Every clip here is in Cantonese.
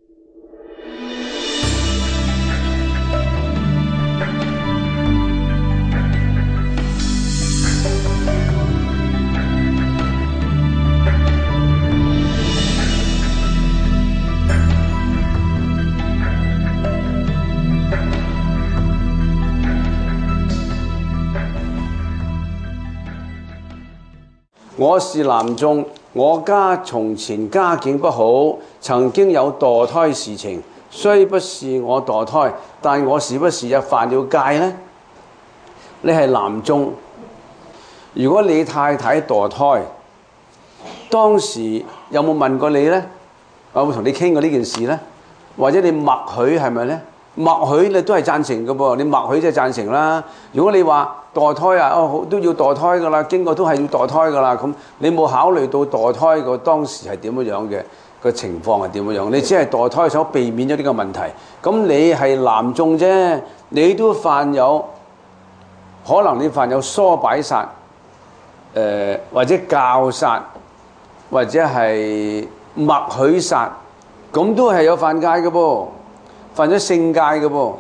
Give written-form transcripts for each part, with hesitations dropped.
我是南仲，我家從前家境不好，曾經有墮胎事情。雖不是我墮胎，但我是不是也犯了戒呢？你係南仲，如果你太太墮胎，當時有冇問過你呢？有冇同你傾過呢件事呢？或者你默許係咪呢？默許你都係贊成嘅噃，你默許即係贊成啦。如果你話墮胎啊，都要墮胎㗎啦，經過都係要墮胎㗎啦，咁你冇考慮到墮胎個當時係點樣嘅個情況係點樣？你只係墮胎想避免咗呢個問題，咁你係南眾啫，你都犯有可能你犯有唆擺殺，或者教殺，或者係默許殺，咁都係有犯戒嘅噃。犯咗性戒嘅噃，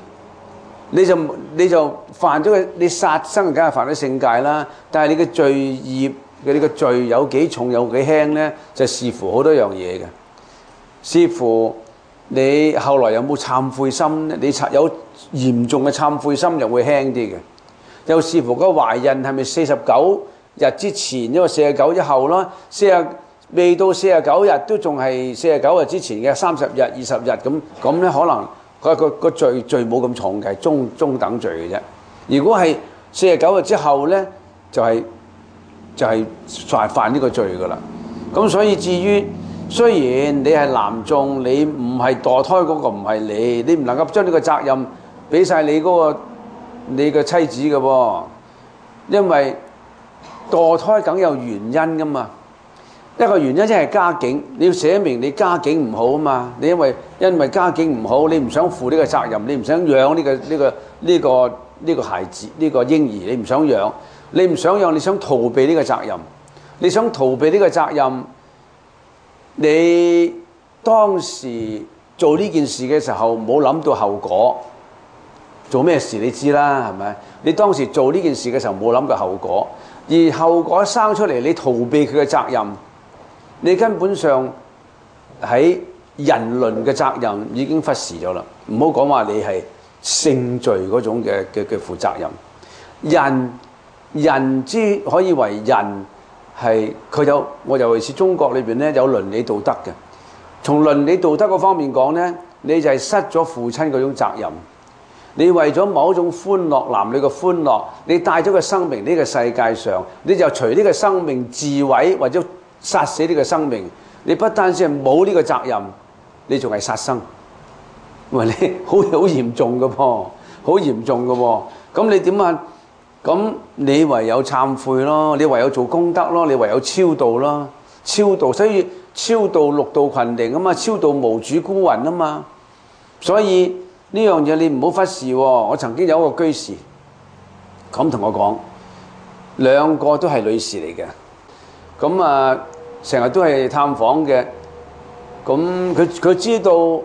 你就犯咗你殺生，梗係犯咗性戒啦。但係你嘅罪業嘅呢個罪有幾重有幾輕呢？就視乎好多樣嘢嘅，視乎你後來有冇懺悔心呢？你有嚴重嘅懺悔心就會輕啲嘅。又視乎個懷孕係咪49日之前，因為49之後啦，未到49日都仲係49日之前嘅30日、20日咁咧，可能個罪冇咁重嘅，中等罪嘅啫。如果係49日之後咧，就係犯呢個罪噶啦。咁所以至於雖然你係南眾，你唔係墮胎嗰個唔係你唔能夠將呢個責任俾晒你嘅妻子嘅噃，因為墮胎梗有原因噶嘛。一個原因即係家境，你要寫明你家境唔好啊嘛。你因為家境唔好，你唔想負呢個責任，你唔想養呢個孩子呢個嬰兒，你唔想養，你想逃避呢個責任，你想逃避呢個責任。你當時做呢件事嘅時候冇諗到後果，做咩事你知啦，係咪？你當時做呢件事嘅時候冇諗過後果，而後果生出嚟，你逃避佢嘅責任。你根本上喺人倫嘅責任已經忽視咗啦，唔好講話你係性罪嗰種嘅負責任。人之可以為人係佢有，我尤其是中國裏邊咧有倫理道德嘅。從倫理道德嗰方面講咧，你就係失咗父親嗰種責任。你為咗某一種歡樂，男女嘅歡樂，你帶咗個生命呢個世界上，你就隨呢個生命自毀或者殺死呢個生命，你不單止係冇呢個責任，你仲係殺生，因為你好嚴重嘅噃，好嚴重嘅喎。咁你點啊？咁你唯有懺悔咯，你唯有做功德咯，你唯有超度咯，超度。所以超度六道群靈啊嘛，超度無主孤魂啊嘛。所以呢樣嘢你唔好忽視喎。我曾經有一個居士咁同我講，兩個都係女士嚟嘅。咁啊，成日都係探訪嘅。咁佢知道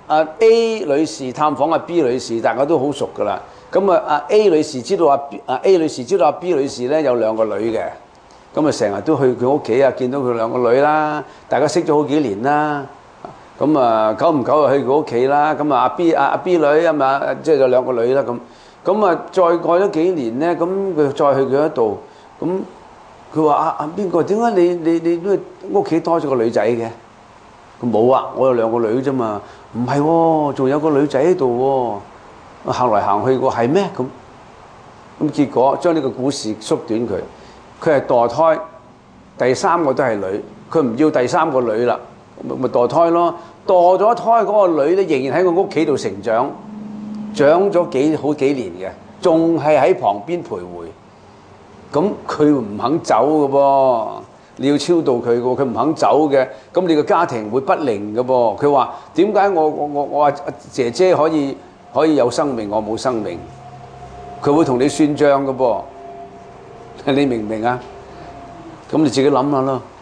A 女士探訪B 女士，大家都好熟噶啦。咁啊A 女士知道A 女士知道B 女士咧有兩個女嘅。咁啊成日都去佢屋企啊，見到佢兩個女啦。大家識咗好幾年啦。咁啊久唔久就去佢屋企啦。咁啊阿 B 女啊嘛，即係有兩個女啦。咁啊再過咗幾年咧，咁佢再去佢嗰度咁。佢話邊個？點解你屋企多咗個女仔嘅？佢冇啊，我有兩個女啫嘛。唔係喎，仲有個女仔喺度喎。行來行去個係咩？咁結果將呢個故事縮短佢。佢係墮胎，第三個都係女。佢唔要第三個女啦，咪墮胎咯。墮咗胎嗰個女咧，仍然喺個屋企度成長，長咗好幾年嘅，仲係喺旁邊徘徊。咁佢唔肯走嘅噃，你要超度佢嘅喎，佢唔肯走嘅，咁你個家庭會不寧嘅噃。佢話點解我話姐姐可以有生命，我冇生命？佢會同你算賬嘅噃，你明唔明啊？咁你自己諗下咯。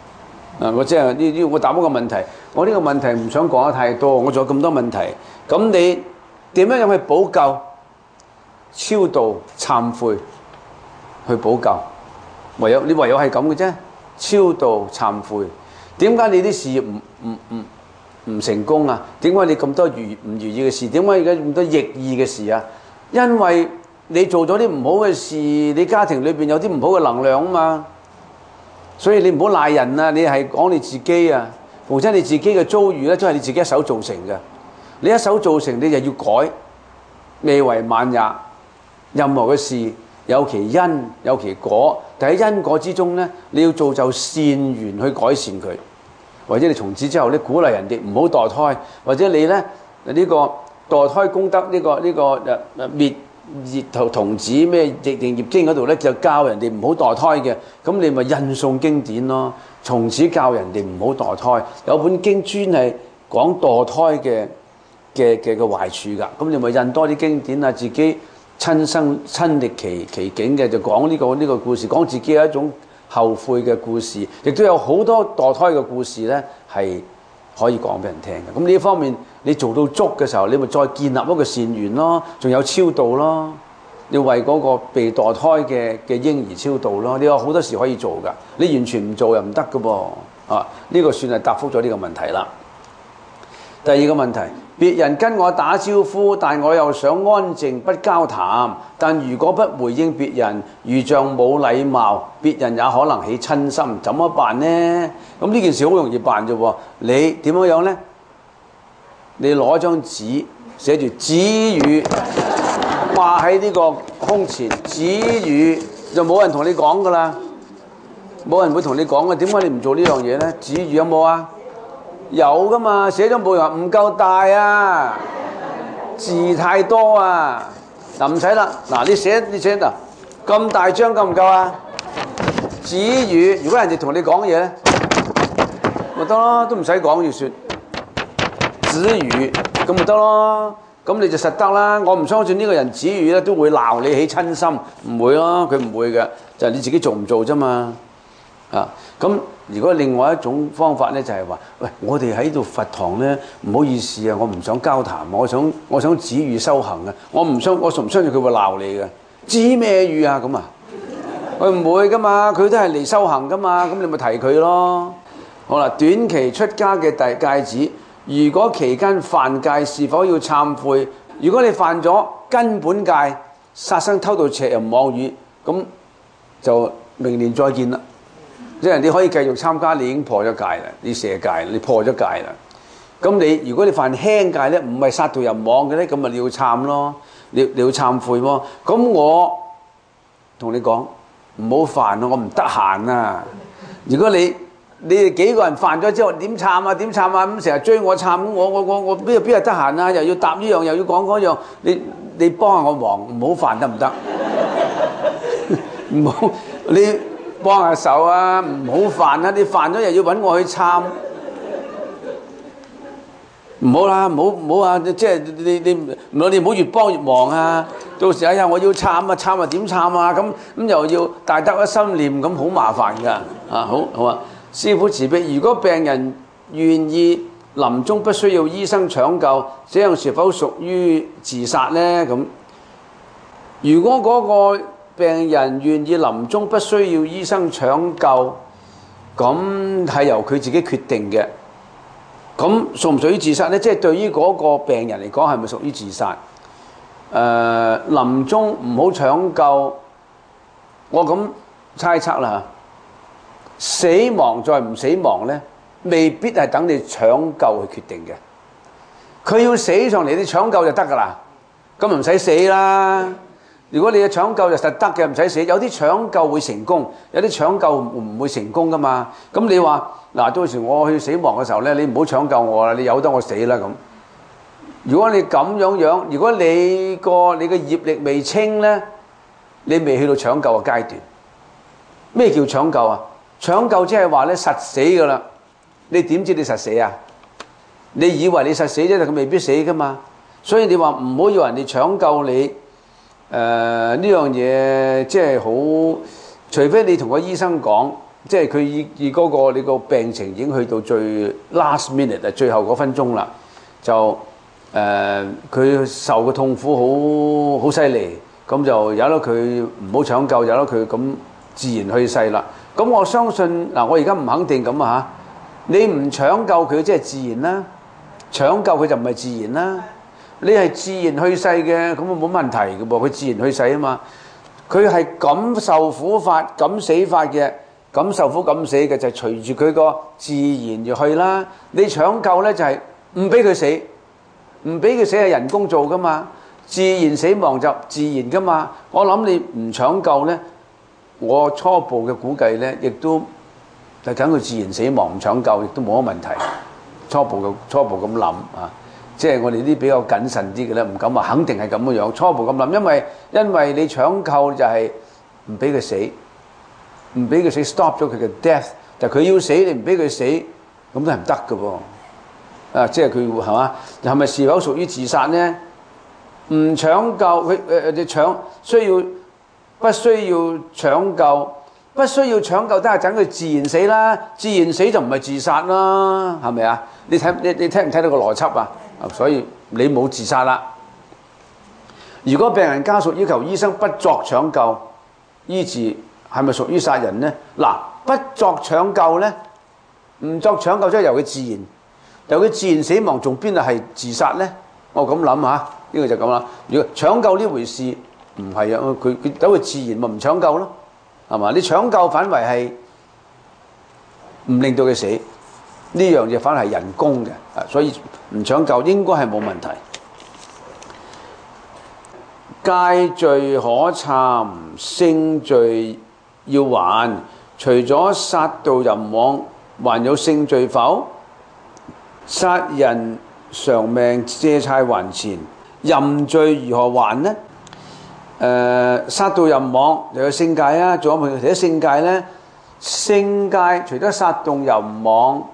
我即係呢我答一個問題，我呢個問題唔想講得太多，我仲有咁多問題。咁你點樣去補救、超度、懺悔去補救？唯有係咁嘅啫。超度、懺悔。點解你啲事業唔成功啊？點解你咁多唔如意嘅事？點解而家咁多逆意嘅事啊？因為你做咗啲唔好嘅事，你家庭裏邊有啲唔好嘅能量啊嘛。所以你唔好賴人啊！你係講你自己啊，或者你自己嘅遭遇咧，都係你自己一手造成嘅。你一手造成，你就要改，未為晚也。任何嘅事有其因有其果，但喺因果之中咧，你要造就善緣去改善佢，或者你從此之後咧鼓勵人哋唔好墮胎，或者你咧呢個墮胎功德呢個滅童子咩易定業經嗰度咧，就教人哋唔好墮胎嘅，咁你咪印誦經典咯，從此教人哋唔好墮胎。有本經專係講墮胎嘅壞處㗎，咁你咪印多啲經典啊，自己親歷其境嘅，就講呢個故事，講自己有一種後悔嘅故事，亦都有好多墮胎嘅故事咧，係可以講俾人聽嘅。咁呢一方面你做到足嘅時候，你咪再建立一個善緣咯，仲有超度咯，你為嗰個被墮胎嘅嬰兒超度咯，你有好多事可以做㗎，你完全唔做又唔得㗎噃。呢個算係答覆咗呢個問題啦。第二個問題，別人跟我打招呼，但我又想安靜不交談，但如果不回應別人，如像冇禮貌，別人也可能起親心，怎麼辦呢？咁呢件事好容易辦啫喎，你點樣呢？你攞張紙寫住止語，掛喺呢個胸前，止語就冇人同你講噶啦，冇人會同你講嘅。點解你唔做呢樣嘢呢？止語有冇啊？有噶嘛，寫咗冇人話唔夠大啊，字太多啊。嗱唔使啦，嗱你寫嗱咁大張夠唔夠啊？止語，如果人哋同你講嘢咧，咪得咯，都唔使講要説止語，咁咪得咯。咁你就實得啦。我唔相信呢個人止語咧都會鬧你起親心，唔會咯，佢唔會嘅，就係你自己做唔做啫嘛。咁如果另外一種方法咧，就係話，喂，我哋喺度佛堂咧，唔好意思啊，我唔想交談，我想止語修行啊，我唔相信佢會鬧你嘅，止咩語啊咁啊？佢唔會噶嘛，佢都係嚟修行噶嘛，咁你咪提佢咯。好啦，短期出家嘅戒指，如果期間犯戒，是否要懺悔？如果你犯咗根本戒，殺生、偷盜、邪淫、妄語，咁就明年再見啦。即係你可以繼續參加，你已經破咗戒啦，你射戒，你破咗戒啦。咁你如果你犯輕戒咧，唔係殺盜淫妄嘅咧，咁咪你要懺咯，你要懺悔喎。咁我同你講，唔好犯啊，我唔得閒啊。如果你哋幾個人犯咗之後點懺啊？點懺啊？咁成日追我懺，我邊日得閒啊？又要答呢樣，又要講嗰樣，你幫下我忙，唔好犯得唔得？唔好你。幫下手啊！唔好犯啊！你犯咗又要揾我去懺，唔好啦，唔好啊！即係你唔好越幫越忙啊！到時哎呀我要懺啊，懺啊點懺啊？咁又要大德一心念，咁好麻煩㗎啊！好啊！師父慈悲，如果病人願意臨終不需要醫生搶救，這樣是否屬於自殺呢？咁如果嗰個病人願意臨終不需要醫生搶救，咁係由佢自己決定嘅。咁屬唔屬於自殺呢？即係對於嗰個病人嚟講，係咪屬於自殺？臨終唔好搶救，我咁猜測啦。死亡再唔死亡呢，未必係等你搶救去決定嘅。佢要死上嚟，你搶救就得㗎啦。咁唔使死啦。如果你嘅搶救就實得嘅，唔使死。有啲搶救會成功，有啲搶救唔會成功噶嘛。咁你話嗱，到時我去死亡嘅時候咧，你唔好搶救我啦，你由得我死啦咁。如果你咁樣，如果你嘅業力未清咧，你未去到搶救嘅階段。咩叫搶救啊？搶救即係話咧實死噶啦。你點知你實死啊？你以為你實死啫，佢未必死噶嘛。所以你話唔好要人哋搶救你。呢樣嘢即係好，除非你同個醫生講， 即係佢以嗰個你個病情已經去到最 last minute 最後嗰分鐘啦，就佢受嘅痛苦好犀利，咁就由得佢唔好搶救，由得佢咁自然去世啦。咁我相信嗱，我而家唔肯定咁啊嚇，你唔搶救佢即係自然啦，搶救佢就唔係自然啦。你係自然去世嘅，咁啊冇問題嘅噃，佢自然去世啊嘛。佢係咁受苦法、咁死法嘅，咁受苦咁死嘅就係隨住佢個自然而去啦。你搶救咧就係唔俾佢死，唔俾佢死係人工做噶嘛，自然死亡就自然噶嘛。我諗你唔搶救咧，我初步嘅估計咧，亦都係等佢自然死亡，唔搶救亦都冇乜問題。初步咁諗啊。即係我哋啲比較謹慎啲嘅咧，唔敢話肯定係咁嘅樣。初步咁諗，因為你搶救就係唔俾佢死，唔俾佢死 stop 咗佢嘅 death， 就佢要死你唔俾佢死，咁都係唔得嘅噃。啊，即係佢係嘛？係咪是否屬於自殺呢？唔搶救佢不需要搶救？不需要搶救，都係等佢自然死啦。自然死就唔係自殺啦，係咪啊？你聽唔聽到個邏輯啊？所以你冇自殺啦。如果病人家屬要求醫生不作搶救醫治，係咪屬於殺人呢？嗱，不作搶救呢，唔作搶救即係由佢自然，由佢自然死亡，仲邊度係自殺呢？我咁諗下，呢個就咁啦。如果搶救呢回事唔係啊，佢等佢自然咪唔搶救咯，係嘛？你搶救反為係唔令到佢死。呢樣嘢反而係人工嘅，所以唔搶救應該係冇問題。戒罪可懺，性罪要還。除咗殺盜淫妄，還有性罪否？殺人償命，借債還錢，淫罪如何還呢？殺盜淫妄又有性戒啊，仲有其他性戒呢？性戒除咗殺盜淫妄。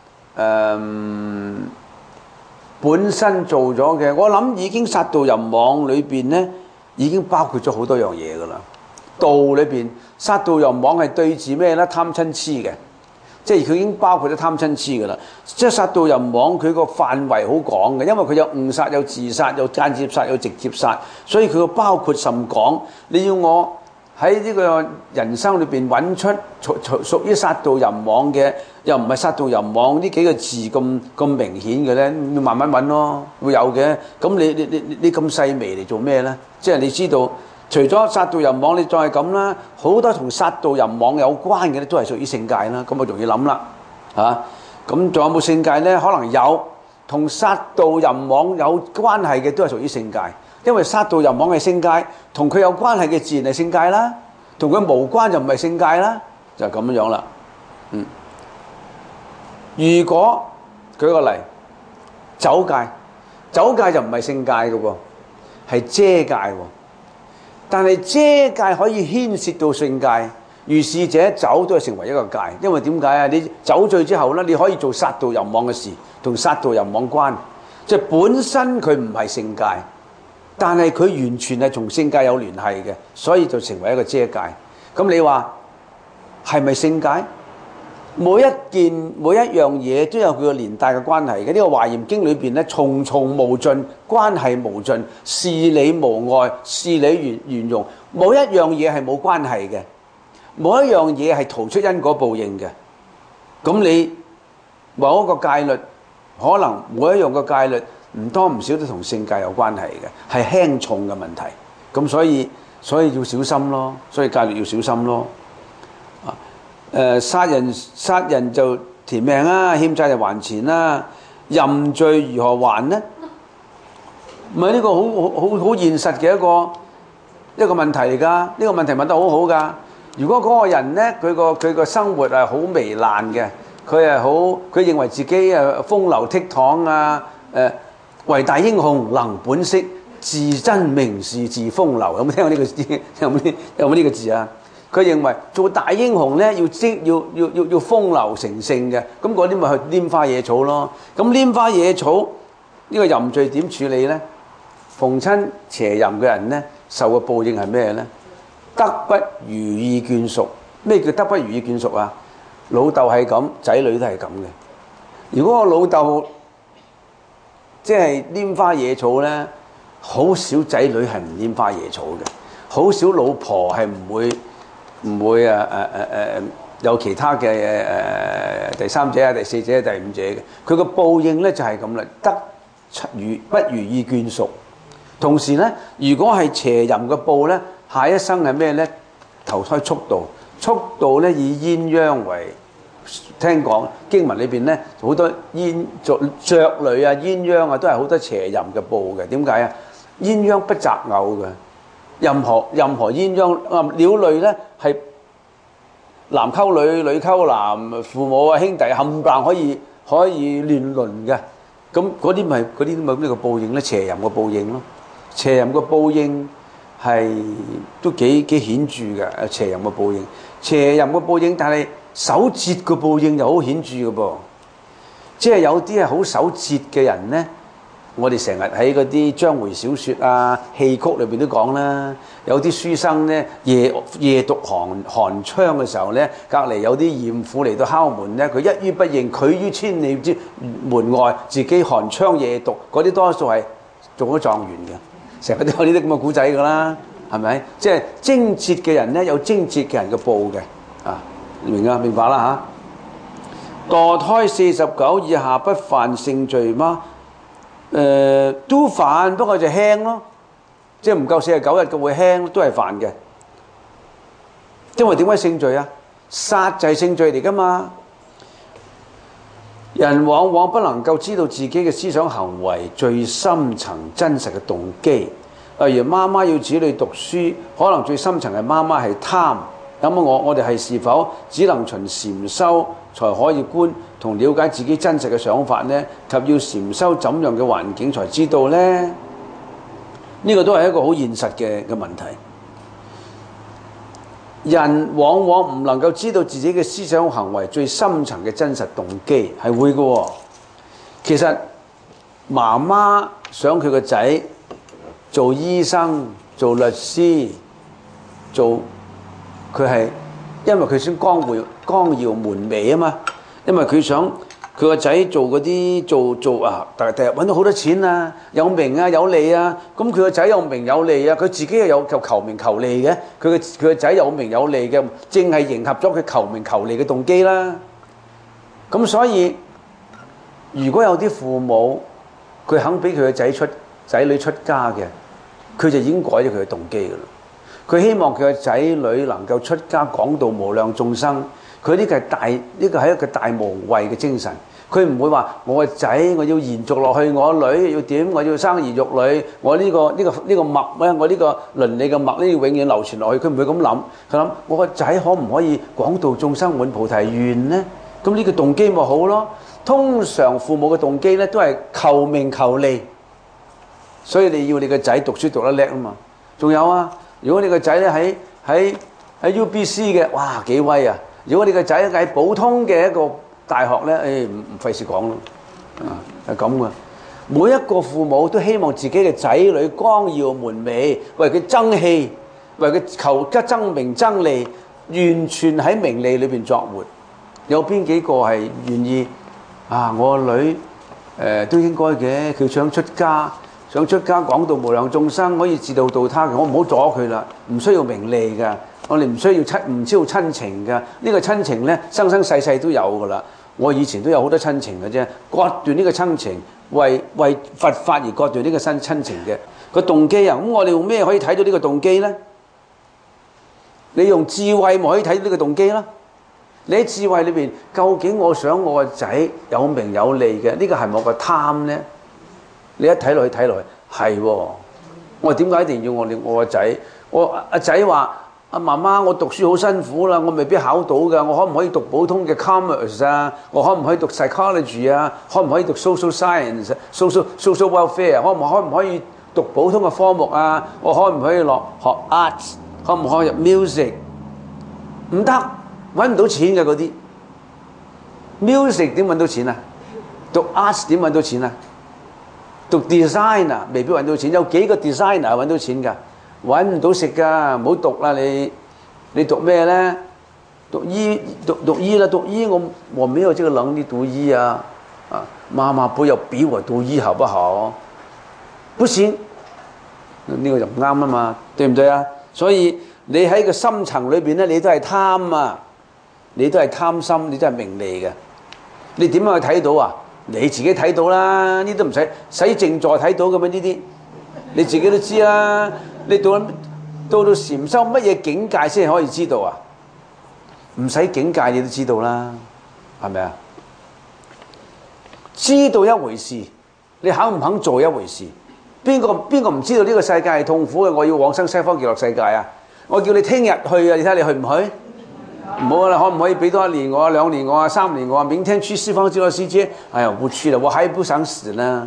本身做咗嘅，我諗已經殺盜淫妄裏邊呢，已經包括咗好多樣嘢噶啦。道裏邊殺盜淫妄係對治咩呢？貪嗔痴嘅，即係佢已經包括咗貪嗔痴噶啦。即係殺盜淫妄，佢個範圍好廣嘅，因為佢有誤殺、有自殺、有間接殺、有直接殺，所以佢個包括甚廣。你要我喺呢個人生裏邊揾出屬於殺盜淫妄嘅，又唔係殺盜淫妄呢幾個字咁明顯嘅咧，你慢慢揾咯，會有嘅。咁你咁細微嚟做咩咧？即係你知道，除咗殺盜淫妄，你再係咁啦，好多同殺盜淫妄有關嘅咧，都係屬於性戒啦。咁我容易諗啦，嚇。咁仲有冇性戒咧？可能有，同殺盜淫妄有關係嘅都係屬於性戒。因為殺盜淫妄係性戒，同佢有關係嘅自然係性戒啦，同佢無關就唔係性戒啦，就係咁樣啦。如果舉個例，酒戒就唔係性戒嘅喎，係遮戒喎。但係遮戒可以牽涉到性戒，如是者酒都係成為一個戒。因為點解啊？你酒醉之後咧，你可以做殺盜淫妄嘅事，同殺盜淫妄關，即係本身佢唔係性戒。但係佢完全係同性戒有聯繫嘅，所以就成為一個遮戒。咁你話係咪性戒？每一樣嘢都有佢個連帶嘅關係嘅。呢個華嚴經裏邊咧，重重無盡，關係無盡，事理無礙，事理圓融，冇一樣嘢係冇關係嘅，冇一樣嘢係逃出因果報應嘅。咁你某一個戒律，可能每一樣嘅戒律唔多唔少都同性戒有關係嘅，係輕重嘅問題。咁所以要小心咯，所以戒律要小心咯。殺人就填命啊，欠債就還錢啦。淫罪如何還呢？唔係呢個好現實嘅一個問題嚟㗎。呢個問題問得好好㗎。如果嗰個人呢，佢個生活係好糜爛嘅，佢認為自己風流倜儻啊，為大英雄能本色，自真名士自風流。有冇聽過呢個字？有冇呢個字啊？佢認為做大英雄咧要風流成性嘅，咁嗰啲咪去拈花惹草咯。咁拈花惹草呢個淫罪點處理咧？逢親邪淫嘅人咧，受嘅報應係咩咧？得不如意眷屬。咩叫得不如意眷屬啊？ 老豆係咁，仔女都係咁嘅。如果個老豆即係拈花惹草咧，好少仔女係唔拈花惹草嘅，好少老婆係唔會有其他嘅第三者啊、第四者、第五者嘅。佢個報應咧就係咁啦，得不如意眷屬。同時咧，如果係邪淫嘅報咧，下一生係咩咧？投胎速度，速度咧以鴛鴦為。聽講經文裏邊咧好多雀類啊、鴛鴦啊，都係好多邪淫嘅報嘅。點解啊？鴛鴦不擇偶嘅，任何鴛鴦鳥類咧係男溝女、女溝男，父母啊兄弟冚唪唥可以亂倫嘅。咁嗰啲咪呢個報應咧？邪淫嘅報應咯。邪淫嘅報應係都幾顯著嘅。邪淫嘅報應，邪淫嘅報應，但係守節嘅報應又好顯著嘅噃。即係有啲係好守節嘅人咧，我哋成日喺嗰啲章回小説啊、戲曲裏邊都講啦。有啲書生咧夜讀寒窗嘅時候咧，隔離有啲艷婦嚟到敲門咧，佢一於不應，拒於千里之門外，自己寒窗夜讀。嗰啲多數係做咗狀元嘅，成日都有呢啲咁嘅古仔㗎啦，係咪？即係貞節嘅人咧，有貞節嘅人嘅報嘅啊，明白啦嚇。墮胎49以下不犯性罪嗎？都犯，不過就輕咯，即係唔夠49日嘅會輕，都係犯嘅。因為點解性罪啊？殺就係性罪嚟㗎嘛。人往往不能夠知道自己嘅思想行為最深層真實嘅動機。例如媽媽要子女讀書，可能最深層係媽媽係貪。咁我哋是否只能循禪修才可以觀同了解自己真實嘅想法呢？及要禪修怎樣嘅環境才知道呢？呢個都係一個好現實嘅問題。人往往唔能夠知道自己嘅思想行為最深層嘅真實動機，係會嘅喎。其實媽媽想佢個仔做醫生、做律師、佢係因為佢想光耀門楣啊嘛，因為佢想佢個仔做嗰啲做啊，第日揾到好多錢啊，有名啊有利啊，咁佢個仔有名有利啊，佢自己又有求名求利嘅，佢個仔有名有利嘅，正係迎合咗佢求名求利嘅動機啦。咁所以如果有啲父母佢肯俾佢個仔女出家嘅，佢就已經改咗佢嘅動機噶啦。佢希望佢嘅仔女能夠出家廣度無量眾生，佢呢個係一個大無畏嘅精神。佢唔會話我個仔我要延續落去，我女要點，我要生兒育女，我呢個脈咧，我呢個倫理嘅脈咧要永遠流傳落去。佢唔會咁諗，佢諗我個仔可唔可以廣度眾生滿菩提願呢？咁呢個動機咪好咯。通常父母嘅動機咧都係求名求利，所以你要你個仔讀書讀得叻啊嘛。仲有啊。如果你個仔咧喺 UBC 嘅，哇幾威啊！如果你個仔喺普通嘅一個大學咧，唔費事講咯，係咁嘅。每一個父母都希望自己嘅仔女光耀門楣，為佢爭氣，為佢求爭名爭利，完全喺名利裏邊作活。有邊幾個係願意啊？我個女都應該嘅，佢想出家廣度無量眾生，可以自度度他嘅，我唔好阻佢啦。唔需要名利㗎，我哋唔需要親情㗎。呢個親情咧，生生世世都有㗎啦。我以前都有好多親情嘅啫，割斷呢個親情，為佛法而割斷呢個親情嘅個動機啊！咁我哋用咩可以睇到呢個動機咧？你用智慧咪可以睇到呢個動機啦。你喺智慧裏邊，究竟我想我個仔有名有利嘅，呢個係咪我個貪咧？你一睇落去係喎，我點解一定要我個仔？我阿仔話：阿媽媽，我讀書好辛苦啦，我未必考到㗎。我可唔可以讀普通嘅 commerce 啊？我可唔可以讀 psychology 啊？可唔可以讀 social science、social welfare？可唔可以讀普通嘅科目啊？我可唔可以落學 arts？可唔可以入 music？ 唔得，揾唔到錢嘅嗰啲。music 點揾到錢啊？讀 arts 點揾到錢啊？讀 design 啊，未必揾到錢。有幾個 designer 揾到錢㗎？揾唔到食㗎，唔好讀啦你。你讀咩咧？ 讀醫啦，讀醫我沒有這個能力讀醫啊！媽媽不要逼我讀醫，好不好？不行，呢個就唔啱啊嘛，對唔對啊？所以你喺個深層裏邊咧，你都係貪啊，你都係貪心，你都係名利嘅。你點樣去睇到啊？你自己睇到啦，呢都唔使靜坐睇到嘅咩？呢啲你自己都知啦。你到禪修乜嘢境界先可以知道啊？唔使境界你都知道啦，係咪啊？知道一回事，你肯唔肯做一回事。邊個唔知道呢個世界係痛苦嘅？我要往生西方極樂世界啊！我叫你聽日去啊！你睇你去唔去？唔好啦，可唔可以俾多1年我啊、2年我啊、3年我啊？明天去西方極樂世界，哎呀，我不去了，我還不想死呢。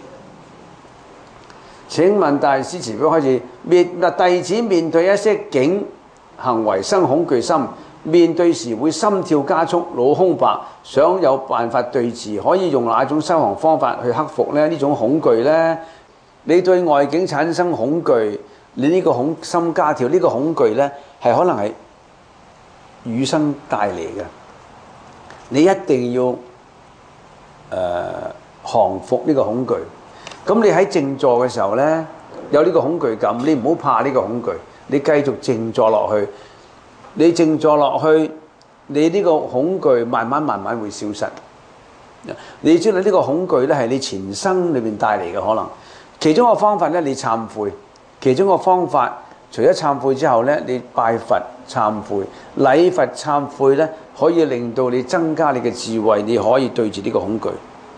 請問大師慈悲開始，弟子面對一些境行為生恐懼心，面對時會心跳加速、腦空白，想有辦法對治，可以用哪種修行方法去克服呢？呢種恐懼呢？你對外境產生恐懼，你呢個恐心加跳，呢個恐懼呢，係可能係與生帶嚟嘅。你一定要降服呢個恐懼。咁你喺靜坐嘅時候呢，有呢個恐懼感，你唔好怕呢個恐懼，你繼續靜坐落去。你靜坐落去，你呢個恐懼慢慢會消失。你知道呢個恐懼呢，係你前生裏面帶嚟嘅可能。其中一個方法呢，你懺悔。其中一個方法，除咗懺悔之後呢，你拜佛懺悔、禮佛懺悔呢，可以令到你增加你嘅智慧，你可以對住呢個恐懼。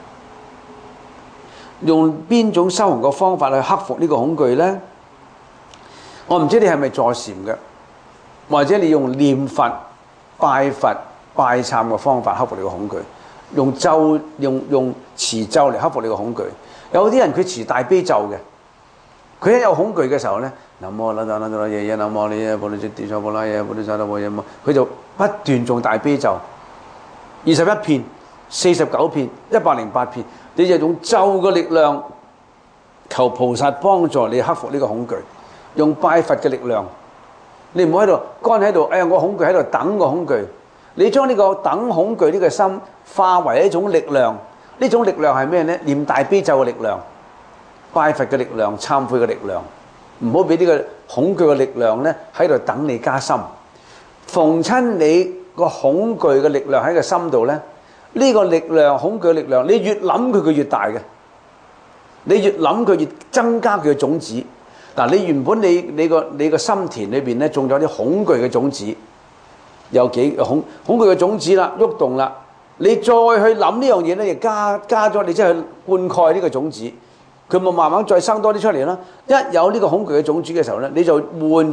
用邊種修行嘅方法去克服呢個恐懼呢？我唔知你係咪坐禪嘅，或者你用念佛、拜佛、拜懺嘅方法克服你個恐懼，用咒、用持咒嚟克服你個恐懼。有啲人佢持大悲咒嘅，佢一有恐懼嘅時候咧，南無啦啦啦啦嘢嘢，南無你嘢，菩提地藏菩提嘢，菩提薩埵摩耶摩，佢就不斷誦大悲咒，21遍、49遍、108遍，你就用咒嘅力量，求菩薩幫助你克服呢個恐懼，用拜佛嘅力量，你唔好喺度乾喺度，哎呀我恐懼喺度等個恐懼，你將呢個等恐懼呢個心化為一種力量。呢種力量係咩呢？念大悲咒嘅力量、拜佛嘅力量、懺悔嘅力量，唔好俾呢個恐懼嘅力量呢喺度等你加深。逢親你個恐懼嘅力量喺個心度呢，呢個力量恐懼嘅力量，你越諗佢越大嘅，你越諗佢越增加佢嘅種子。嗱，你原本你個心田裏邊呢種咗啲恐懼嘅種子，有幾恐懼嘅種子啦，喐動啦。你再去諗呢樣嘢咧，就加咗你即係去灌溉呢個種子，佢咪慢慢再生多啲出嚟啦。一有呢個恐懼嘅種子嘅時候咧，你就換咗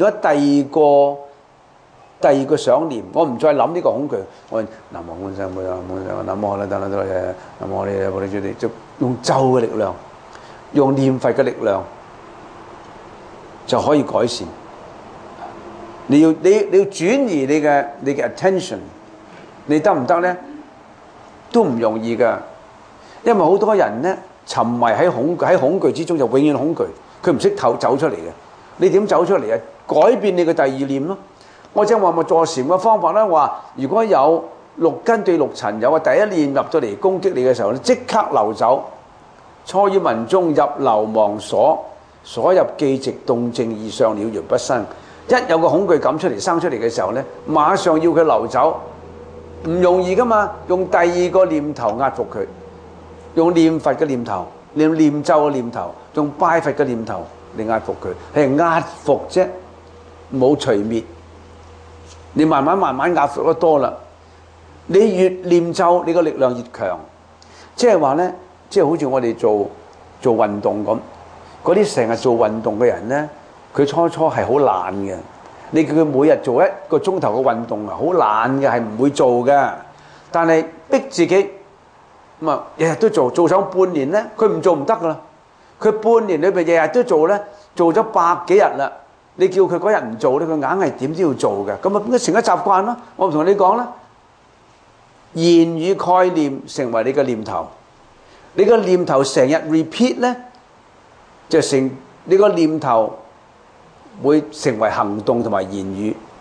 第二個想念，我唔再諗呢個恐懼，我南無觀世音菩薩，南無啦啦啦啦嘢，南無你菩提主地，就用咒嘅力量，用念佛嘅力量就可以改善。你要轉移你嘅 attention， 你得唔得咧？都唔容易㗎，因為好多人呢沉迷喺恐懼之中，就永遠恐懼，佢唔識走出嚟嘅。你點走出嚟啊？改變你嘅第二念咯。我正話咪坐禪嘅方法咧，話如果有六根對六塵有第一念入到嚟攻擊你嘅時候咧，即刻流走。初於文中入流忘所，所入既寂動靜異相了然不生。一有個恐懼感生出嚟嘅時候咧，馬上要佢流走。唔容易噶嘛，用第二個念頭壓服佢，用念佛嘅念頭，念咒嘅念頭，用拜佛嘅念頭嚟壓服佢，係壓服啫，冇除滅。你慢慢壓服得多啦，你越念咒，你個力量越強。即係話咧，即係好似我哋做運動咁，嗰啲成日做運動嘅人咧，佢初係好懶嘅。你叫佢每日做1個鐘頭嘅運動啊，好懶嘅，係唔會做嘅。但係逼自己咁啊，日日都做上半年咧，佢唔做唔得噶啦。佢半年裏邊日日都做咧，做咗100幾日啦。你叫佢嗰日唔做咧，佢硬係點都要做嘅。咁啊，變咗成咗習慣咯。我唔同你講啦，言語概念成為你嘅念頭，你個念頭成日 repeat 咧，就成你個念頭會成為行動同埋言語。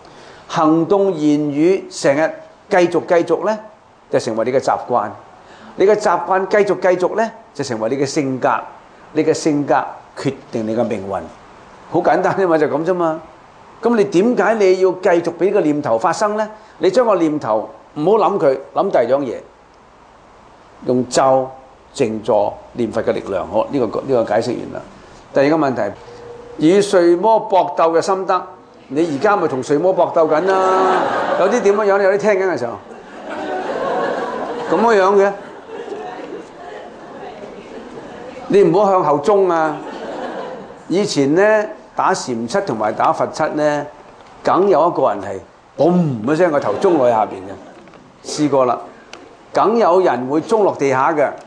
行動言語成日繼續呢，就成為你嘅習慣。你嘅習慣繼續呢，就成為你嘅性格。你嘅性格決定你嘅命運。好簡單啫嘛，就咁啫嘛。咁你點解你要繼續俾個念頭發生呢？你將個念頭唔好諗佢，諗第二樣嘢，用咒、靜坐、念佛嘅力量。好，呢個解釋完啦。第二個問題，與睡魔搏鬥嘅心得，你而家咪同睡魔搏鬥緊啦？有啲點樣樣？有啲聽緊嘅時候，咁樣嘅，你唔好向後衝啊！以前呢，打禪七同埋打佛七呢，梗有一個人係嘣一聲個頭中落去下邊嘅，試過啦。梗有人會中落地下嘅。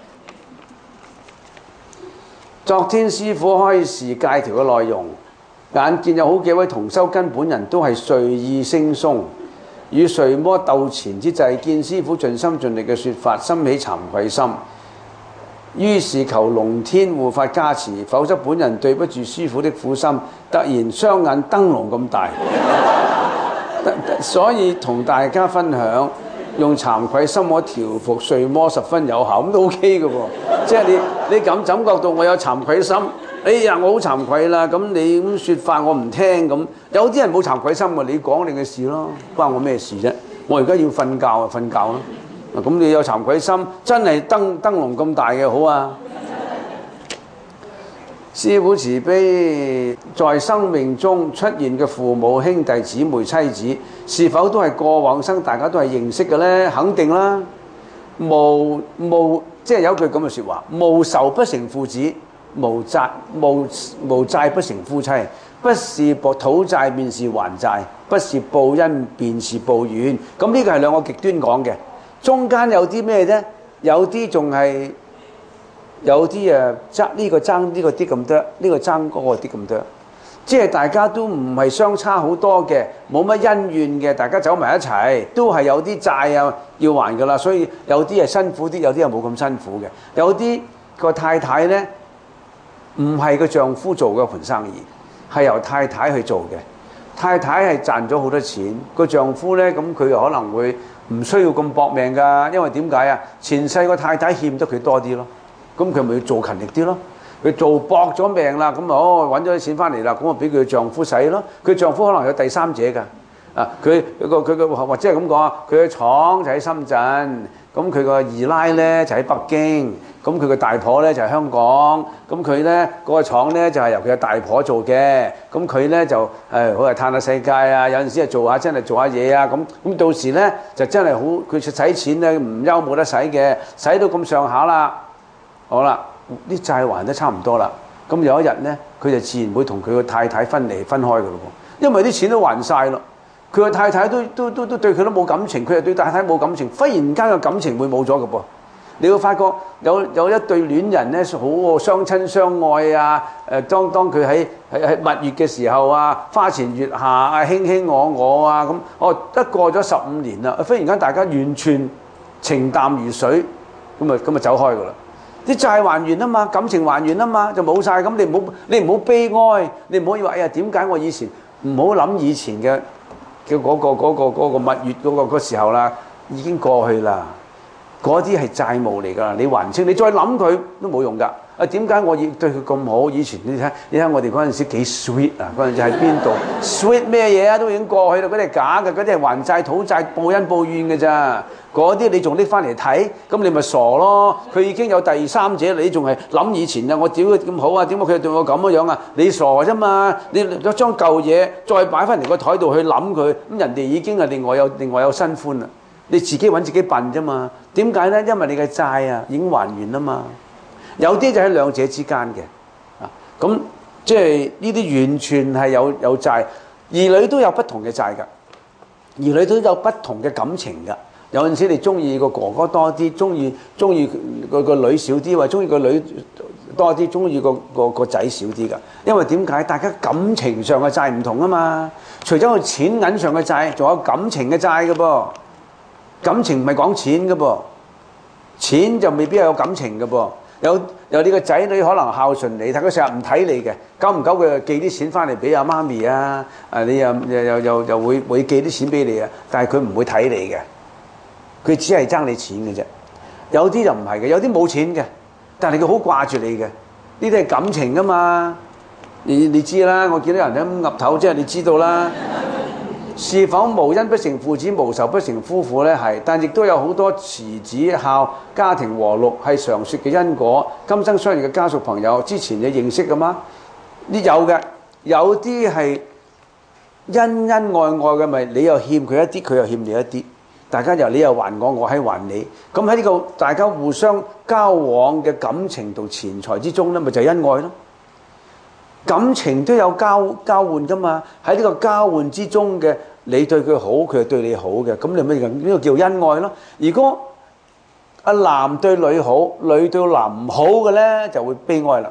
昨天師父開示戒條嘅內容，眼見有好幾位同修根本人都係睡意惺忪，與睡魔鬥纏之際，見師父盡心盡力嘅說法，心起慚愧心，於是求龍天護法加持，否則本人對不住師父的苦心。突然雙眼燈籠咁大，所以同大家分享，用慚愧心可調伏睡魔十分有效，咁都 OK 嘅喎。即係你感覺到我有慚愧心，哎呀我好慚愧啦，咁你咁説法我唔聽咁。有啲人冇慚愧心嘅，你講你嘅事咯，關我咩事啫？我而家要瞓覺啊，瞓覺咯。咁你有慚愧心，真係燈籠咁大嘅好啊！師父慈悲，在生命中出現嘅父母、兄弟姊妹、妻子，是否都係過往生大家都係認識嘅呢？肯定啦。即係有句咁嘅説話：無仇不成父子，無債不成夫妻。不是討債便是還債，不是報恩便是報怨。咁呢個係兩個極端講嘅，中間有啲咩呢？有啲仲係。有啲爭呢個爭呢個啲咁多，呢個爭嗰個啲咁多，即係大家都唔係相差好多嘅，冇乜恩怨嘅，大家走埋一齊，都係有啲債啊要還㗎啦。所以有啲係辛苦啲，有啲係冇咁辛苦嘅。有啲個太太呢，唔係個丈夫做嘅盤生意，係由太太去做嘅。太太係賺咗好多錢，個丈夫呢，咁佢又可能會唔需要咁搏命㗎，因為點解啊？前世個太太欠得佢多啲咯。咁佢咪要做勤力啲咯？佢做搏咗命啦，咁揾咗啲錢翻嚟啦，咁啊俾佢丈夫使咯。佢丈夫可能有第三者㗎，佢或者係咁講啊，佢嘅廠就喺深圳，咁佢個二奶咧就喺北京，咁佢個大婆咧就係香港，咁佢咧嗰個廠咧就係由佢嘅大婆做嘅，咁佢咧就好係嘆下世界啊，有陣時係真係做下嘢啊，咁到時咧就真係好，佢使錢咧唔憂冇得使嘅，使到咁上下啦。好啦，啲債還得差唔多啦，咁有一日呢，佢就自然會同佢個太太分開㗎咯喎，因為啲錢都還晒咯，佢個太太都對佢都冇感情，佢又對太太冇感情，忽然間個感情會冇咗㗎噃。你會發覺有一對戀人呢，好相親相愛啊！當佢喺蜜月嘅時候啊，花前月下啊，卿卿我啊咁，一過咗15年啦，忽然間大家完全情淡如水，咁啊走開㗎啦。啲債還完啊嘛，感情還完啊嘛，就冇晒。咁你唔好悲哀，你唔好以為哎呀點解我以前唔好諗以前嘅嗰個蜜月嗰個時候啦，已經過去啦。嗰啲係債務嚟㗎，你還清，你再諗佢都冇用㗎。點解我要對佢咁好？以前你睇我哋嗰陣時幾 sweet 啊！嗰陣時喺邊度 sweet 咩嘢啊？都已經過去啦，嗰啲係假嘅，嗰啲係還債討債報恩報怨嘅咋。嗰啲你仲拎翻嚟睇，咁你咪傻咯！佢已經有第三者，你仲係諗以前啊！我屌佢咁好啊？點解佢對我咁樣啊？你傻啫嘛！你將舊嘢再擺翻嚟個台度去諗佢，咁人哋已經係另外有新歡啦。你自己揾自己笨啫嘛？點解呢？因為你嘅債啊已經還完啦嘛。有啲就喺兩者之間嘅，咁即係呢啲完全係有債。兒女都有不同嘅債㗎，兒女都有不同嘅感情㗎。有陣時你中意個哥哥多啲，中意個女少啲，或者中意個女多啲，中意個仔少啲㗎。因為點解？大家感情上嘅債唔同啊嘛。除咗個錢銀上嘅債，仲有感情嘅債㗎噃。感情唔係講錢㗎噃，錢就未必有感情㗎噃。 有你個仔女可能孝順你，但佢成日唔睇你嘅，久唔久佢就寄啲錢翻嚟俾阿媽咪啊，你又會寄啲錢俾你啊，但係佢唔會睇你嘅，佢只係爭你錢嘅啫。有啲就唔係嘅，有啲冇錢嘅，但係佢好掛住你嘅，呢啲係感情噶嘛。你知啦，我見到人咁岌頭，即係你知道啦。是否無恩不成父子，無仇不成夫婦呢？係，但亦都有好多慈子孝、家庭和睦係常說嘅因果。今生相遇嘅家屬朋友，之前你認識嘅嗎？呢有嘅，有啲係恩恩愛愛嘅，咪你又欠佢一啲，佢又欠你一啲，大家你又還我，我喺還你。咁喺呢個大家互相交往嘅感情同錢財之中呢，咪就係恩愛咯。感情都有交換噶嘛，喺呢個交換之中嘅，你對佢好，佢又對你好嘅，咁你咪呢個叫恩愛咯。如果阿男對女好，女對男唔好嘅咧，就會悲哀啦。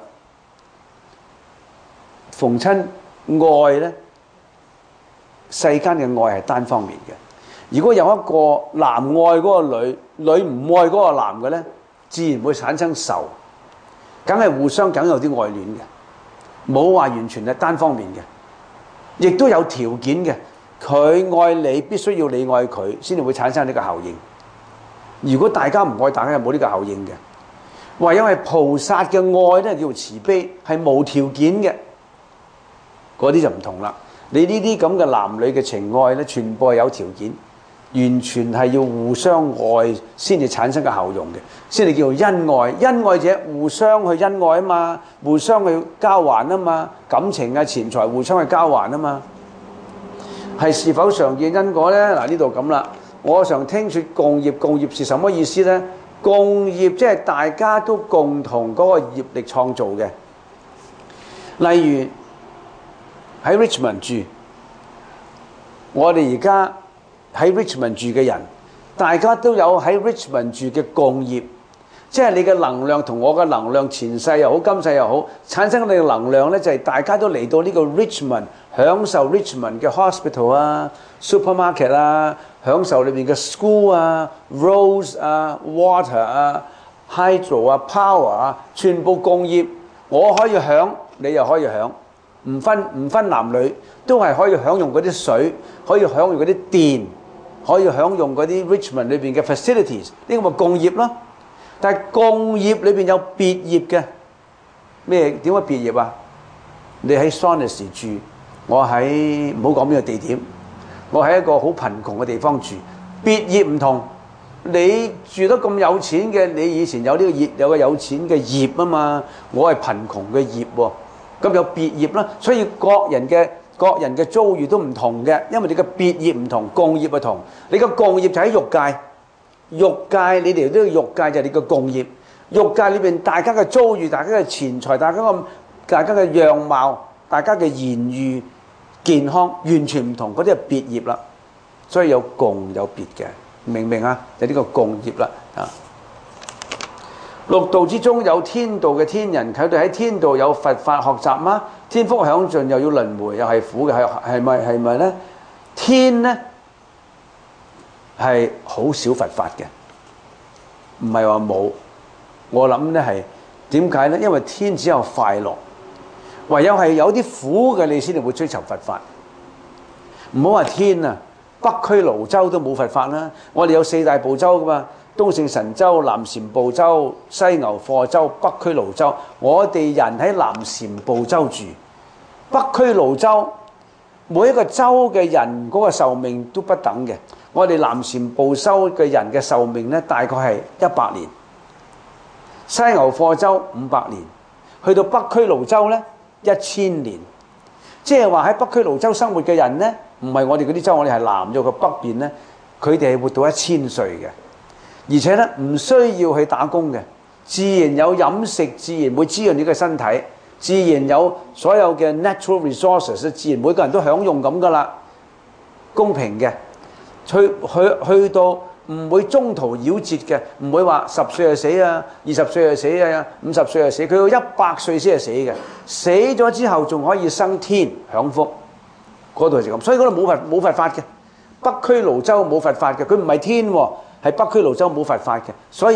逢親愛咧，世間嘅愛係單方面嘅。如果有一個男愛嗰個女，女唔愛嗰個男嘅咧，自然會產生仇，梗係互相梗有啲愛戀嘅。冇話完全係單方面嘅，亦都有條件嘅。佢愛你，必須要你愛佢，先至會產生呢個效應。如果大家唔愛，大家係冇呢個效應嘅。唯有係菩薩嘅愛咧，叫做慈悲，係無條件嘅。嗰啲就唔同啦。你呢啲咁嘅男女嘅情愛咧，全部係有條件，完全係要互相愛先至產生嘅效用嘅，先至叫做恩愛。恩愛者互相去恩愛啊嘛，互相去交還啊嘛，感情啊錢財互相去交還啊嘛。是否常見因果呢？嗱，呢度咁啦，我常聽說共業，共業是什麼意思呢？共業即係大家都共同嗰個業力創造嘅。例如喺 Richmond 住，我哋而家喺 Richmond 住嘅人，大家都有喺 Richmond 住嘅共業，即係你嘅能量同我嘅能量，前世又好，今世又好，產生你嘅能量呢，就係大家都嚟到呢個 Richmond， 享受 Richmond 嘅 hospital 啊、supermarket 啊，享受裏面嘅 school 啊、roads 啊、water 啊、hydro 啊、power 啊，全部共業，我可以享，你又可以享。唔分男女，都係可以享用嗰啲水，可以享用嗰啲電，可以享用嗰啲 Richmond 裏邊嘅 facilities， 呢個咪共業咯。但係共業裏邊有別業嘅，咩？點解別業啊？你喺 Sandhurst 住，我喺唔好講邊個地點，我喺一個好貧窮嘅地方住，別業唔同。你住得咁有錢嘅，你以前有呢個業，有個有錢嘅業啊嘛，我係貧窮嘅業喎。咁有別業啦，所以各人嘅遭遇都唔同嘅，因為你嘅別業唔同，共業唔同。你個共業就喺欲界，欲界你哋都要欲界就係你個共業。欲界裏邊大家嘅遭遇、大家嘅錢財、大家嘅樣貌、大家嘅言語、健康完全唔同，嗰啲係別業啦。所以有共有別嘅，明唔明啊？就呢個共業啦啊！六道之中有天道嘅天人，佢哋喺天道有佛法學習嗎？天福享盡又要輪迴，又係苦嘅，係咪咧？天咧係好少佛法嘅，唔係話冇。我諗咧係點解咧？因為天只有快樂，唯有係有啲苦嘅你先至會追求佛法。唔好話天啊，北區瀘州都冇佛法啦。我哋有四大部洲噶嘛。東勝神州、南贍部洲、西牛貨洲、北區瀘州，我哋人喺南贍部洲住。北區瀘州每一個州嘅人嗰個壽命都不等嘅。我哋南贍部洲嘅人嘅壽命呢，大概係100年。西牛貨洲500年，去到北區瀘州呢1000年。即係話喺北區瀘州生活嘅人呢，唔係我哋嗰啲州，我哋係南咗嘅北邊呢，佢哋係活到1000歲嘅。而且咧唔需要去打工嘅，自然有飲食，自然會滋潤你嘅身體，自然有所有嘅 natural resources， 自然每個人都享用咁噶啦，公平嘅，去到唔會中途夭折嘅，唔會話10歲就死啊，20歲就死啊，50歲就死，佢要100歲先係死嘅，死咗之後仲可以升天享福，嗰度就咁，所以嗰度冇佛法嘅，北區瀘州冇佛法嘅，佢唔係天喎。係北區瀘州冇佛法嘅，所以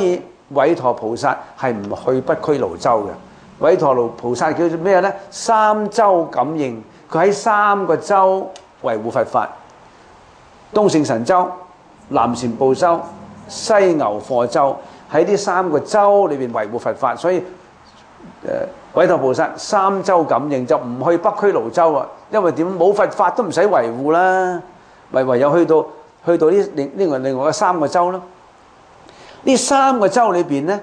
韋陀菩薩係唔去北俱盧洲嘅。韋陀菩薩叫做咩呢？三洲感應，佢喺3個洲維護佛法：東勝神洲、南贍部洲、西牛貨洲。喺呢3個洲裏邊維護佛法，所以韋陀菩薩三洲感應就唔去北俱盧洲啊，因為點冇佛法都唔使維護啦，唯有去到呢另外嘅3個洲咯。呢3個洲裏邊呢，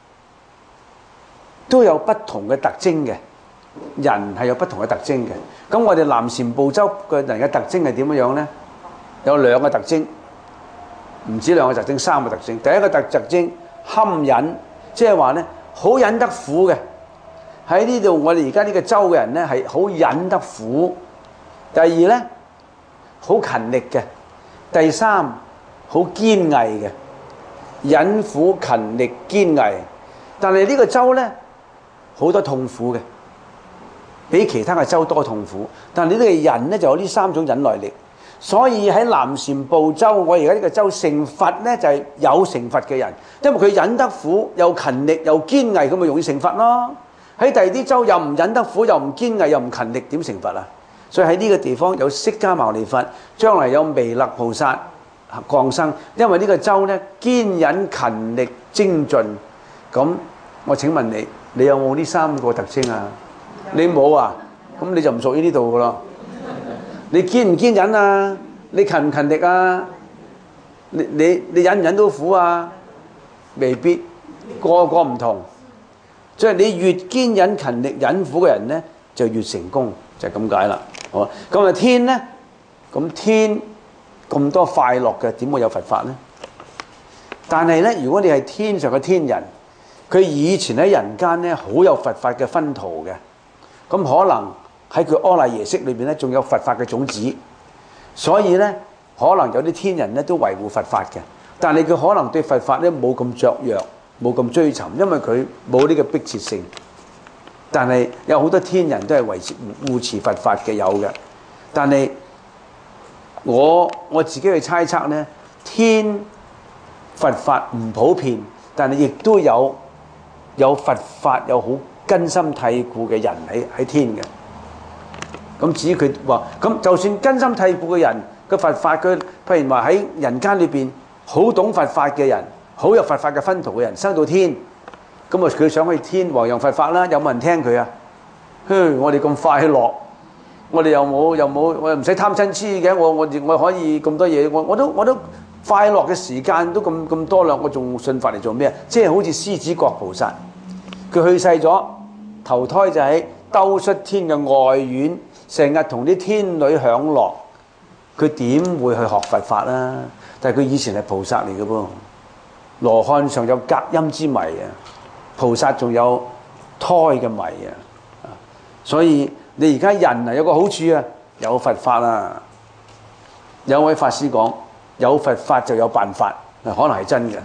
都有不同嘅特徵嘅，人係有不同嘅特徵嘅。咁我哋南贍部洲嘅人嘅特徵係點樣呢？有2個特徵，唔止2個特徵，3個特徵。第一個特徵堪忍，即係話呢，好忍得苦嘅。喺呢度我哋而家呢個州嘅人呢，係好忍得苦。第二呢，好勤力嘅。第三，好堅毅嘅。忍苦勤力堅毅，但係呢個州呢，好多痛苦嘅，比其他嘅州多痛苦。但係呢個人呢，就有呢3種忍耐力。所以喺南贍部洲，我而家呢個州成佛呢，就係有成佛嘅人，因為佢忍得苦，又勤力又堅毅，咁咪容易成佛咯。喺第二啲州又唔忍得苦，又唔堅毅，又唔勤力，點成佛啊？所以喺呢個地方有釋迦牟尼佛，將來有彌勒菩薩降生，因為呢個州呢，堅忍勤力精進。咁我請問你，你有冇呢3個特徵啊？你冇啊？咁你就唔屬於呢度噶咯。你堅唔堅忍啊？你勤唔勤力啊？你忍唔忍到苦啊？未必，個個唔同。即係你越堅忍勤力忍苦嘅人呢，就越成功，就係咁解啦。好，咁啊天呢？咁天咁多快樂嘅，點會有佛法呢？但係呢，如果你係天上嘅天人，佢以前喺人間呢，好有佛法嘅熏陶嘅，咁可能喺佢阿賴耶識裏邊呢，仲有佛法嘅種子，所以呢，可能有啲天人呢都維護佛法嘅，但係佢可能對佛法呢冇咁雀躍，冇咁追尋，因為佢冇呢個迫切性。但係有好多天人都係護持佛法嘅，有嘅。但係我自己去猜測呢，天佛法唔普遍，但係亦都有佛法有好根深蒂固嘅人喺天嘅。咁至於佢話，咁就算根深蒂固嘅人嘅佛法，佢譬如話喺人間裏邊好懂佛法嘅人，好有佛法嘅熏陶嘅人，升到天，咁啊佢想去天弘揚佛法啦，有冇人聽佢啊？我哋咁快樂，我哋又冇，我又唔使貪嗔痴嘅，我可以咁多嘢，我都快樂嘅時間都咁多啦，我仲信佛嚟做咩啊？即係好似獅子覺菩薩，佢去世咗，投胎就喺兜率天嘅外院，成日同啲天女享樂，佢點會去學佛法啦？但係佢以前係菩薩嚟嘅噃，羅漢上有隔音之迷啊，菩薩仲有胎嘅迷啊，所以你而家人啊有個好處啊，有佛法啊，有位法師講，有佛法就有辦法，可能係真嘅。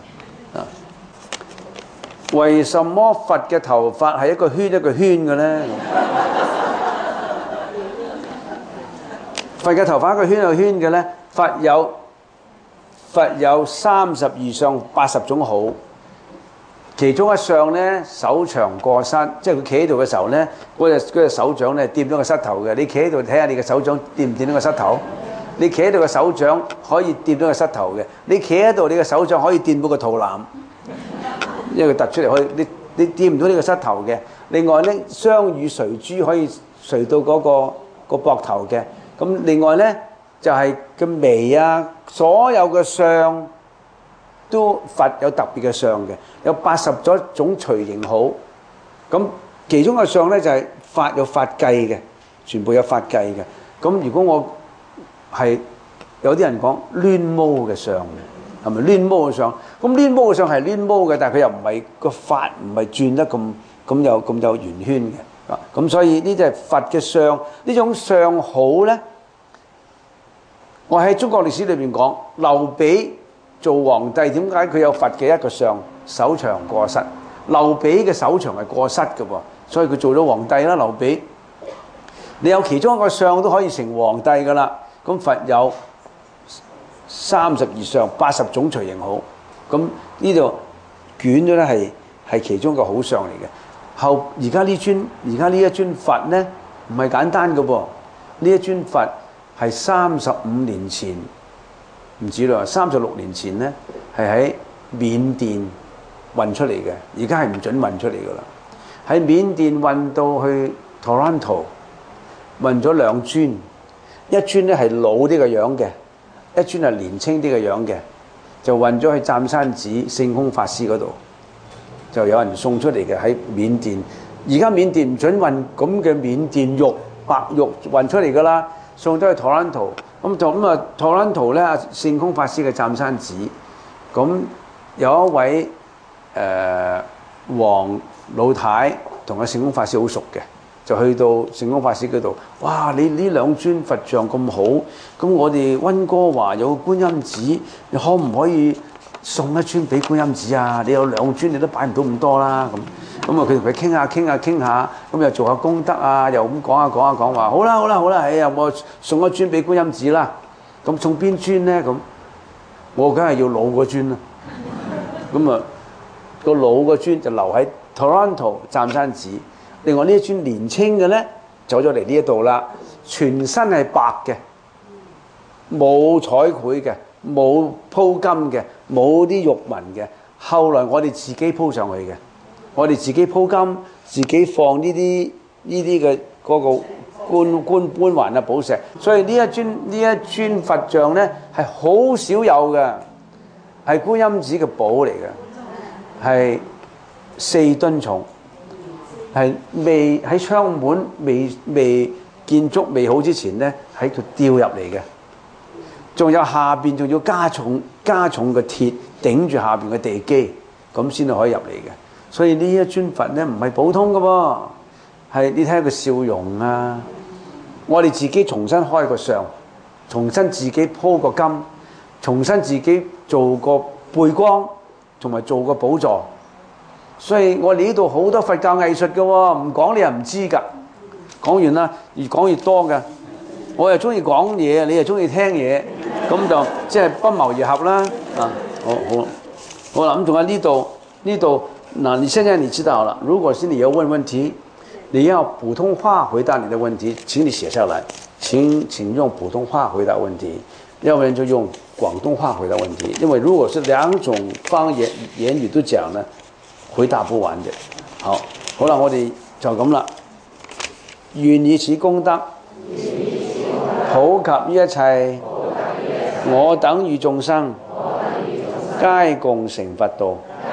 為什麼佛嘅頭髮係一個圈一個圈嘅呢？佛嘅頭髮一個圈一個圈嘅呢？佛有32相80種好，其中一相呢，手長過膝，即係佢企喺度嘅時候呢，嗰隻手掌呢掂到個膝頭嘅。你企喺度睇下你嘅手掌掂唔掂到個膝頭？你企喺度嘅手掌可以掂到個膝頭嘅。你企喺度，你嘅手掌可以掂到個肚腩，因為佢突出嚟可以，你掂唔到呢個膝頭嘅。另外呢，雙乳垂珠可以垂到嗰個膊頭嘅。咁另外呢，就係個眉啊，所有嘅相都佛有特別嘅相嘅，有80種隨形好。咁其中嘅相呢，就係法有法計嘅，全部有法計嘅。咁如果我係有啲人講攣毛嘅相嘅，係咪攣毛嘅相？咁攣毛嘅相係攣毛嘅，但係佢又唔係個法唔係轉得咁有圓圈嘅。咁所以呢啲係佛嘅相，呢種相好呢，我喺中國歷史裏邊講，劉備做皇帝，點解佢有佛嘅一個相，手長過膝？劉備嘅手長係過膝嘅喎，所以佢做咗皇帝啦。劉備，你有其中一個相都可以成皇帝噶啦。咁佛有32相80種隨形好，咁呢度捲咗咧係其中一個好相嚟嘅。而家呢一尊佛咧唔係簡單嘅噃，呢一尊佛係35年前唔止啦，36年前咧係喺緬甸運出嚟嘅，而家係唔準運出嚟噶啦。喺緬甸運到去 Toronto， 運咗兩尊，一尊咧係老啲嘅樣嘅，一尊係年青啲嘅樣嘅，就運咗去湛山寺聖空法師嗰度，就有人送出嚟嘅喺緬甸。而家緬甸唔準運咁嘅緬甸玉白玉運出嚟噶啦，送咗去 Toronto。咁Toronto 咧，聖空法師嘅湛山寺，咁有一位黃老太同阿聖空法師好熟嘅，就去到聖空法師嗰度，哇！你呢兩尊佛像咁好，咁我哋溫哥華有個觀音寺，你可唔可以送一尊俾觀音寺啊？你有兩尊你都擺唔到咁多啦，咁佢同佢傾下，咁又做下功德啊，又咁講話，好啦，哎呀，我送一尊俾觀音寺啦。咁送邊尊咧？咁我梗係要老個尊啦。咁啊，個老個尊就留喺 Toronto 湛山寺。另外呢一尊年青嘅咧，走咗嚟呢一度啦，全身係白嘅，冇彩繪嘅，冇鋪金嘅，冇啲玉紋嘅。後來我哋自己鋪上去嘅。我哋自己鋪金，自己放呢啲嘅嗰個官環啊寶石，所以呢一尊佛像咧係好少有嘅，係觀音寺嘅寶嚟嘅，係4噸重，係未喺窗門未建築未好之前咧喺度吊入嚟嘅，仲有下邊仲要加重嘅鐵頂住下邊嘅地基，咁先至可以入嚟嘅。所以呢一尊佛咧唔係普通嘅噃，係你睇下個笑容啊！我哋自己重新開個相，重新自己鋪個金，重新自己做個背光，同埋做個寶座。所以我哋呢度好多佛教藝術嘅喎，唔講你又唔知㗎。講完啦，越講越多嘅。我又中意講嘢，你又中意聽嘢，咁就即係不謀而合啦。啊，好啦，咁仲有呢度。那你現在你知道了，如果是你要問題，你要普通話回答你的問題，請你寫下來，請用普通話回答問題，要不然就用廣東話回答問題，因為如果是兩種方言語都講呢，回答不完的。好啦，我哋就咁啦，願以此功德普及於一切，我等與眾生皆共成佛道。